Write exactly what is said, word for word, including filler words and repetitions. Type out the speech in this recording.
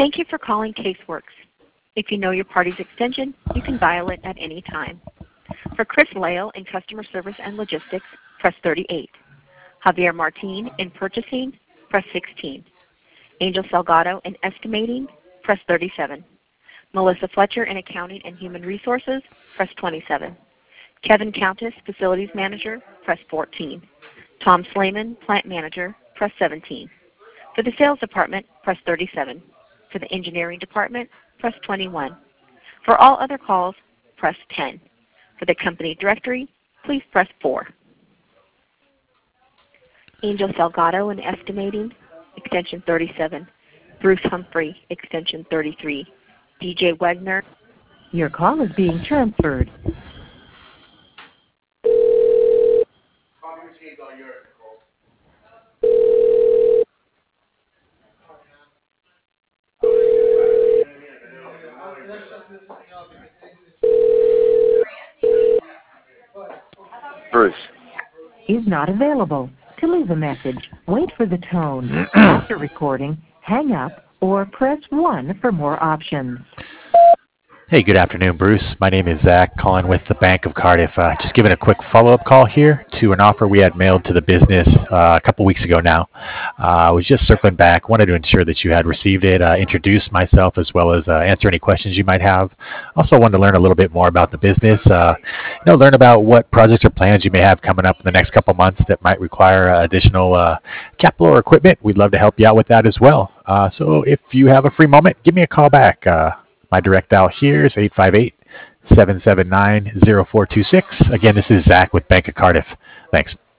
Thank you for calling Caseworks. If you know your party's extension, you can dial it at any time. For Chris Lale in Customer Service and Logistics, press thirty-eight. Javier Martin in Purchasing, press sixteen. Angel Salgado in Estimating, press thirty-seven. Melissa Fletcher in Accounting and Human Resources, press twenty-seven. Kevin Countess, Facilities Manager, press fourteen. Tom Slayman, Plant Manager, press seventeen. For the Sales Department, press thirty-seven. For the Engineering Department, press twenty-one. For all other calls, press ten. For the company directory, please press four. Angel Salgado in Estimating, extension thirty-seven. Bruce Humphrey, extension thirty-three. D J Wegner. Your call is being transferred. Bruce. Is not available. To leave a message, wait for the tone. After recording, hang up or press one for more options. Hey, good afternoon, Bruce. My name is Zach, calling with the Bank of Cardiff. Uh, just giving a quick follow-up call here to an offer we had mailed to the business uh, a couple weeks ago now. Uh, I was just circling back, wanted to ensure that you had received it, uh, introduce myself as well as uh, answer any questions you might have. Also wanted to learn a little bit more about the business, uh, you know, learn about what projects or plans you may have coming up in the next couple months that might require uh, additional uh, capital or equipment. We'd love to help you out with that as well. Uh, so if you have a free moment, give me a call back. Uh, My direct dial here is eight five eight, seven seven nine, zero four two six. Again, this is Zach with Bank of Cardiff. Thanks.